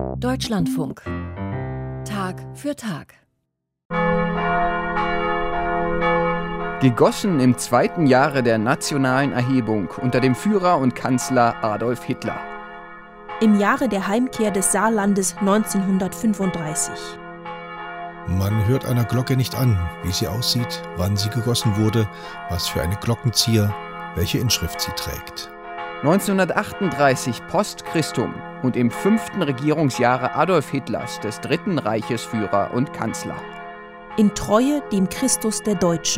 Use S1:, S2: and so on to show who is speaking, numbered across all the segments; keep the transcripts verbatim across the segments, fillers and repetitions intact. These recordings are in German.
S1: Deutschlandfunk. Tag für Tag.
S2: Gegossen im zweiten Jahre der nationalen Erhebung unter dem Führer und Kanzler Adolf Hitler.
S3: Im Jahre der Heimkehr des Saarlandes neunzehnhundertfünfunddreißig.
S4: Man hört einer Glocke nicht an, wie sie aussieht, wann sie gegossen wurde, was für eine Glockenzieher, welche Inschrift sie trägt.
S2: neunzehnhundertachtunddreißig Post Christum und im fünften Regierungsjahre Adolf Hitlers, des Dritten Reiches Führer und Kanzler.
S3: In Treue dem Christus der Deutschen.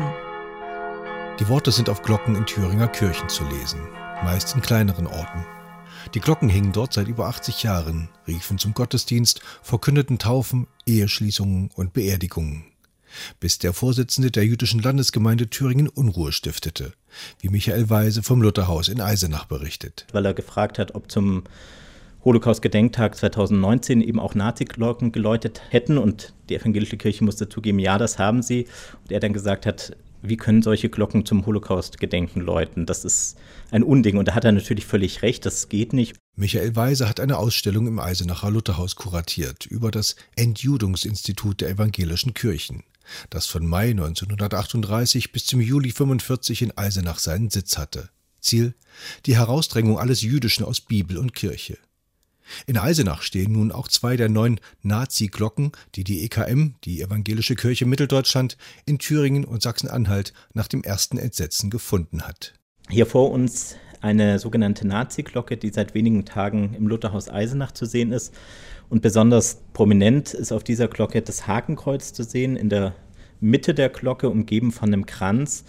S4: Die Worte sind auf Glocken in Thüringer Kirchen zu lesen, meist in kleineren Orten. Die Glocken hingen dort seit über achtzig Jahren, riefen zum Gottesdienst, verkündeten Taufen, Eheschließungen und Beerdigungen. Bis der Vorsitzende der jüdischen Landesgemeinde Thüringen Unruhe stiftete, wie Michael Weise vom Lutherhaus in Eisenach berichtet.
S5: Weil er gefragt hat, ob zum Holocaust-Gedenktag zweitausendneunzehn eben auch Nazi-Glocken geläutet hätten, und die evangelische Kirche musste zugeben, ja, das haben sie. Und er dann gesagt hat, wie können solche Glocken zum Holocaust-Gedenken läuten? Das ist ein Unding. Und da hat er natürlich völlig recht, das geht nicht.
S4: Michael Weise hat eine Ausstellung im Eisenacher Lutherhaus kuratiert über das Entjudungsinstitut der evangelischen Kirchen, das von Mai neunzehnhundertachtunddreißig bis zum Juli fünfundvierzig in Eisenach seinen Sitz hatte. Ziel: die Herausdrängung alles Jüdischen aus Bibel und Kirche. In Eisenach stehen nun auch zwei der neun Nazi-Glocken, die die E K M, die Evangelische Kirche Mitteldeutschland, in Thüringen und Sachsen-Anhalt nach dem ersten Entsetzen gefunden hat.
S5: Hier vor uns eine sogenannte Nazi-Glocke, die seit wenigen Tagen im Lutherhaus Eisenach zu sehen ist. Und besonders prominent ist auf dieser Glocke das Hakenkreuz zu sehen, in der Mitte der Glocke, umgeben von einem Kranz.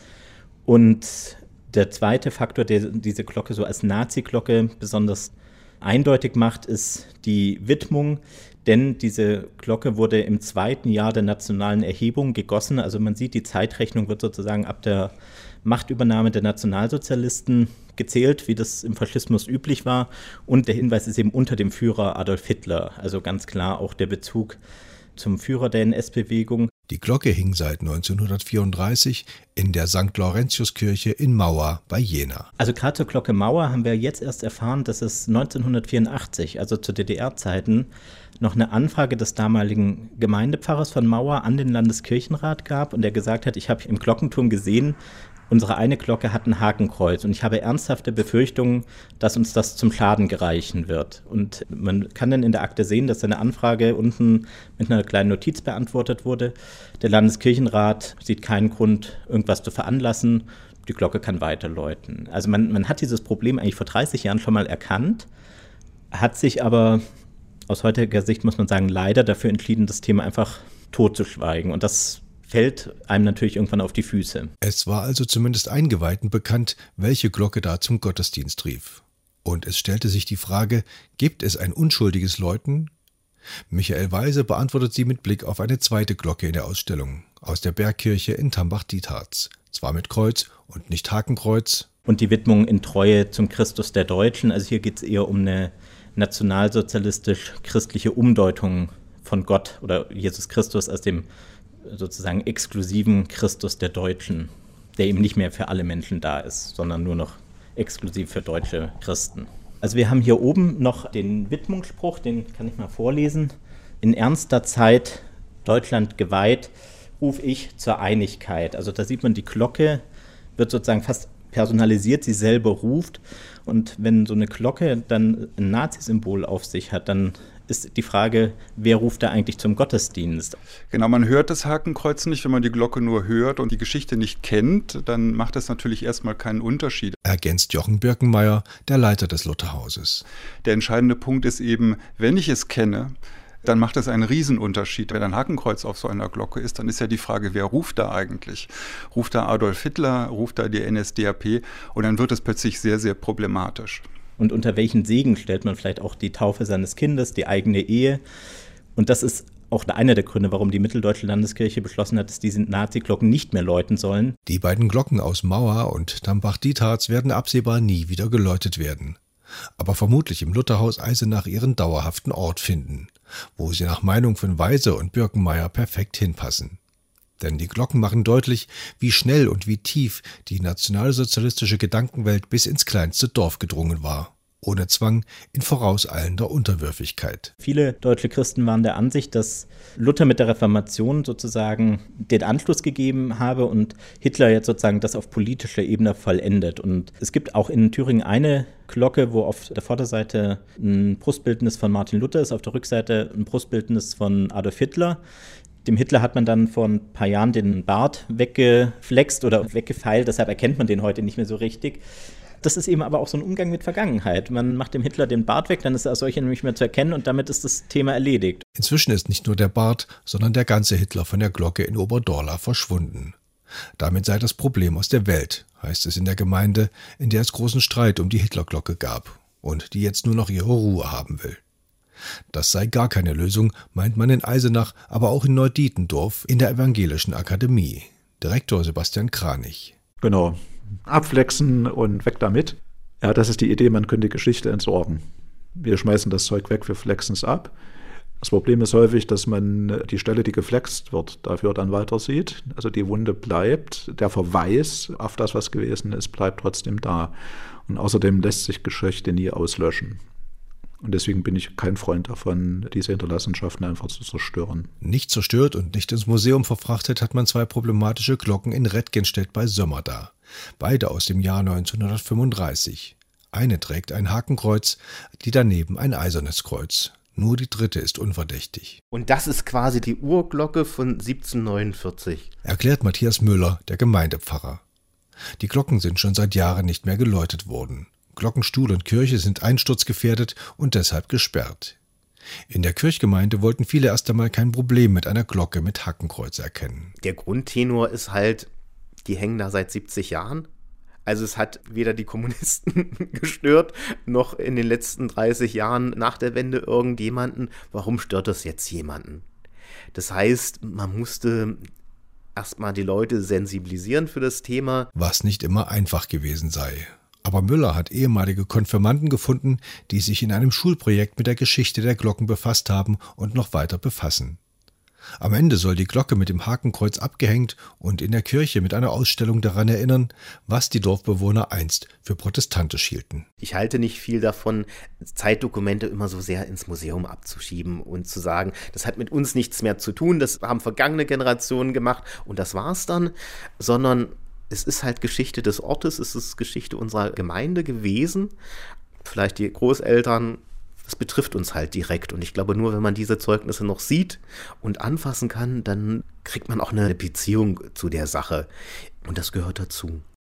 S5: Und der zweite Faktor, der diese Glocke so als Nazi-Glocke besonders eindeutig macht, ist die Widmung, denn diese Glocke wurde im zweiten Jahr der nationalen Erhebung gegossen. Also man sieht, die Zeitrechnung wird sozusagen ab der Machtübernahme der Nationalsozialisten gezählt, wie das im Faschismus üblich war. Und der Hinweis ist eben unter dem Führer Adolf Hitler, also ganz klar auch der Bezug zum Führer der N S-Bewegung.
S4: Die Glocke hing seit neunzehnhundertvierunddreißig in der Sankt Laurentiuskirche in Mauer bei Jena.
S5: Also gerade zur Glocke Mauer haben wir jetzt erst erfahren, dass es neunzehnhundertvierundachtzig, also zu D D R-Zeiten, noch eine Anfrage des damaligen Gemeindepfarrers von Mauer an den Landeskirchenrat gab und der gesagt hat, ich habe im Glockenturm gesehen, unsere eine Glocke hat ein Hakenkreuz und ich habe ernsthafte Befürchtungen, dass uns das zum Schaden gereichen wird. Und man kann dann in der Akte sehen, dass seine Anfrage unten mit einer kleinen Notiz beantwortet wurde. Der Landeskirchenrat sieht keinen Grund, irgendwas zu veranlassen. Die Glocke kann weiterläuten. Also man, man hat dieses Problem eigentlich vor dreißig Jahren schon mal erkannt, hat sich aber aus heutiger Sicht, muss man sagen, leider dafür entschieden, das Thema einfach totzuschweigen. Und das fällt einem natürlich irgendwann auf die Füße.
S4: Es war also zumindest Eingeweihten bekannt, welche Glocke da zum Gottesdienst rief. Und es stellte sich die Frage, gibt es ein unschuldiges Läuten? Michael Weise beantwortet sie mit Blick auf eine zweite Glocke in der Ausstellung, aus der Bergkirche in Tambach-Dietharz. Zwar mit Kreuz und nicht Hakenkreuz.
S5: Und die Widmung in Treue zum Christus der Deutschen. Also hier geht es eher um eine nationalsozialistisch-christliche Umdeutung von Gott oder Jesus Christus als dem sozusagen exklusiven Christus der Deutschen, der eben nicht mehr für alle Menschen da ist, sondern nur noch exklusiv für deutsche Christen. Also wir haben hier oben noch den Widmungsspruch, den kann ich mal vorlesen. In ernster Zeit, Deutschland geweiht, ruf ich zur Einigkeit. Also da sieht man, die Glocke wird sozusagen fast personalisiert, sie selber ruft. Und wenn so eine Glocke dann ein Nazi-Symbol auf sich hat, dann ist die Frage, wer ruft da eigentlich zum Gottesdienst?
S6: Genau, man hört das Hakenkreuz nicht, wenn man die Glocke nur hört und die Geschichte nicht kennt, dann macht das natürlich erstmal keinen Unterschied.
S4: Ergänzt Jochen Birkenmeier, der Leiter des Lutherhauses.
S6: Der entscheidende Punkt ist eben, wenn ich es kenne, dann macht es einen Riesenunterschied. Wenn ein Hakenkreuz auf so einer Glocke ist, dann ist ja die Frage, wer ruft da eigentlich? Ruft da Adolf Hitler, ruft da die N S D A P? Und dann wird es plötzlich sehr, sehr problematisch.
S5: Und unter welchen Segen stellt man vielleicht auch die Taufe seines Kindes, die eigene Ehe? Und das ist auch einer der Gründe, warum die Mitteldeutsche Landeskirche beschlossen hat, dass diese Nazi-Glocken nicht mehr läuten sollen.
S4: Die beiden Glocken aus Mauer und Tambach-Dietharz werden absehbar nie wieder geläutet werden. Aber vermutlich im Lutherhaus Eisenach ihren dauerhaften Ort finden, wo sie nach Meinung von Weise und Birkenmeier perfekt hinpassen. Denn die Glocken machen deutlich, wie schnell und wie tief die nationalsozialistische Gedankenwelt bis ins kleinste Dorf gedrungen war. ohne Zwang, in vorauseilender Unterwürfigkeit.
S5: Viele deutsche Christen waren der Ansicht, dass Luther mit der Reformation sozusagen den Anschluss gegeben habe und Hitler jetzt sozusagen das auf politischer Ebene vollendet. Und es gibt auch in Thüringen eine Glocke, wo auf der Vorderseite ein Brustbildnis von Martin Luther ist, auf der Rückseite ein Brustbildnis von Adolf Hitler. Dem Hitler hat man dann vor ein paar Jahren den Bart weggeflext oder weggefeilt, deshalb erkennt man den heute nicht mehr so richtig. Das ist eben aber auch so ein Umgang mit Vergangenheit. Man macht dem Hitler den Bart weg, dann ist er als solcher nicht mehr zu erkennen und damit ist das Thema erledigt.
S4: Inzwischen ist nicht nur der Bart, sondern der ganze Hitler von der Glocke in Oberdorla verschwunden. Damit sei das Problem aus der Welt, heißt es in der Gemeinde, in der es großen Streit um die Hitlerglocke gab und die jetzt nur noch ihre Ruhe haben will. Das sei gar keine Lösung, meint man in Eisenach, aber auch in Neudietendorf in der Evangelischen Akademie. Direktor Sebastian Kranich.
S7: Genau. Abflexen und weg damit. Ja, das ist die Idee, man könnte Geschichte entsorgen. Wir schmeißen das Zeug weg, wir flexen es ab. Das Problem ist häufig, dass man die Stelle, die geflext wird, dafür dann weiter sieht. Also die Wunde bleibt, der Verweis auf das, was gewesen ist, bleibt trotzdem da. Und außerdem lässt sich Geschichte nie auslöschen. Und deswegen bin ich kein Freund davon, diese Hinterlassenschaften einfach zu zerstören.
S4: Nicht zerstört und nicht ins Museum verfrachtet hat man zwei problematische Glocken in Redgenstedt bei Sömmerda. Beide aus dem Jahr neunzehnhundertfünfunddreißig. Eine trägt ein Hakenkreuz, die daneben ein eisernes Kreuz. Nur die dritte ist unverdächtig.
S8: Und das ist quasi die Urglocke von siebzehnhundertneunundvierzig.
S4: Erklärt Matthias Müller, der Gemeindepfarrer. Die Glocken sind schon seit Jahren nicht mehr geläutet worden. Glockenstuhl und Kirche sind einsturzgefährdet und deshalb gesperrt. In der Kirchgemeinde wollten viele erst einmal kein Problem mit einer Glocke mit Hakenkreuz erkennen.
S8: Der Grundtenor ist halt, die hängen da seit siebzig Jahren. Also es hat weder die Kommunisten gestört, noch in den letzten dreißig Jahren nach der Wende irgendjemanden. Warum stört das jetzt jemanden? Das heißt, man musste erstmal die Leute sensibilisieren für das Thema.
S4: Was nicht immer einfach gewesen sei. Aber Müller hat ehemalige Konfirmanden gefunden, die sich in einem Schulprojekt mit der Geschichte der Glocken befasst haben und noch weiter befassen. Am Ende soll die Glocke mit dem Hakenkreuz abgehängt und in der Kirche mit einer Ausstellung daran erinnern, was die Dorfbewohner einst für protestantisch hielten.
S8: Ich halte nicht viel davon, Zeitdokumente immer so sehr ins Museum abzuschieben und zu sagen, das hat mit uns nichts mehr zu tun, das haben vergangene Generationen gemacht und das war's dann, sondern es ist halt Geschichte des Ortes, es ist Geschichte unserer Gemeinde gewesen. Vielleicht die Großeltern, das betrifft uns halt direkt. Und ich glaube, nur wenn man diese Zeugnisse noch sieht und anfassen kann, dann kriegt man auch eine Beziehung zu der Sache. Und das gehört dazu.